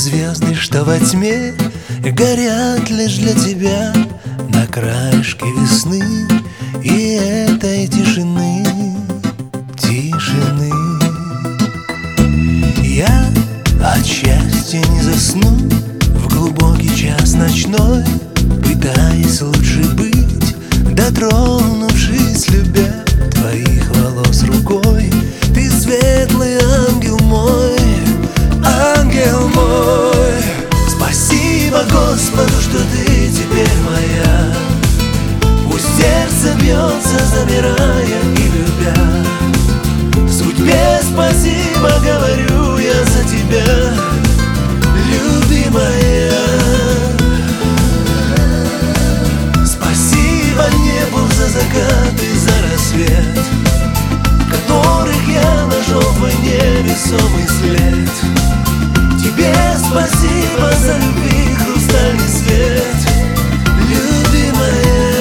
звезды, что во тьме горят лишь для тебя на краешке весны и этой тишины, тишины. Я от счастья не засну в глубокий час ночной, пытаясь лучше быть, дотронувшись, любя твоих волос рукой. Ты светлый ангел мой, ангел мой. Спасибо Господу, что ты теперь моя. Пусть сердце бьется, замирая и любя. Судьбе спасибо говорю я за тебя, любимая. Спасибо небу за закат и за рассвет, которых я нашел твой невесомый след. Тебе спасибо за любви хрустальный свет, любимая.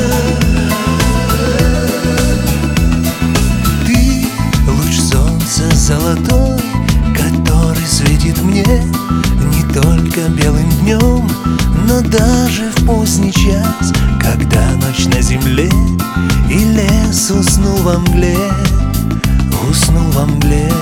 Ты луч солнца золотой, который светит мне не только белым днем, но даже в поздний час, когда ночь на земле и лес уснул во мгле, уснул во мгле.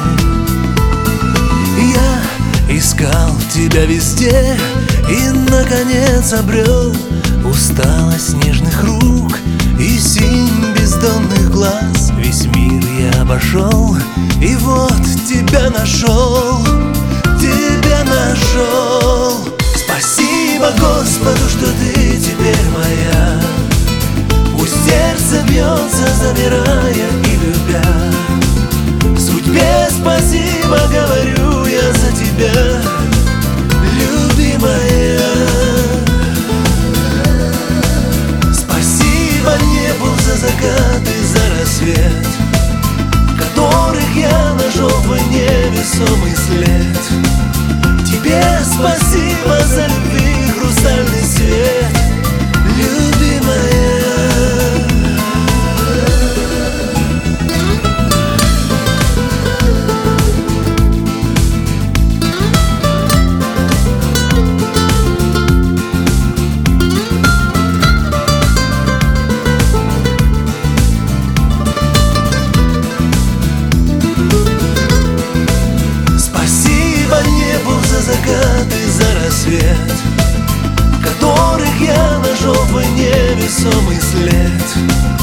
Я искал тебя везде и, наконец, обрел усталость нежных рук и синь бездонных глаз. Весь мир я обошел и вот тебя нашел, тебя нашел. Спасибо Господу, что ты теперь моя. Пусть сердце бьется, замирая и любя. Судьбе спасибо говорю я за тебя, любимая. Спасибо небу за закат и за рассвет, которых я нашел твой невесомый след. Тебе спасибо за любви хрустальный свет, любимая. Закат и за рассвет, которых я нашел твой невесомый след.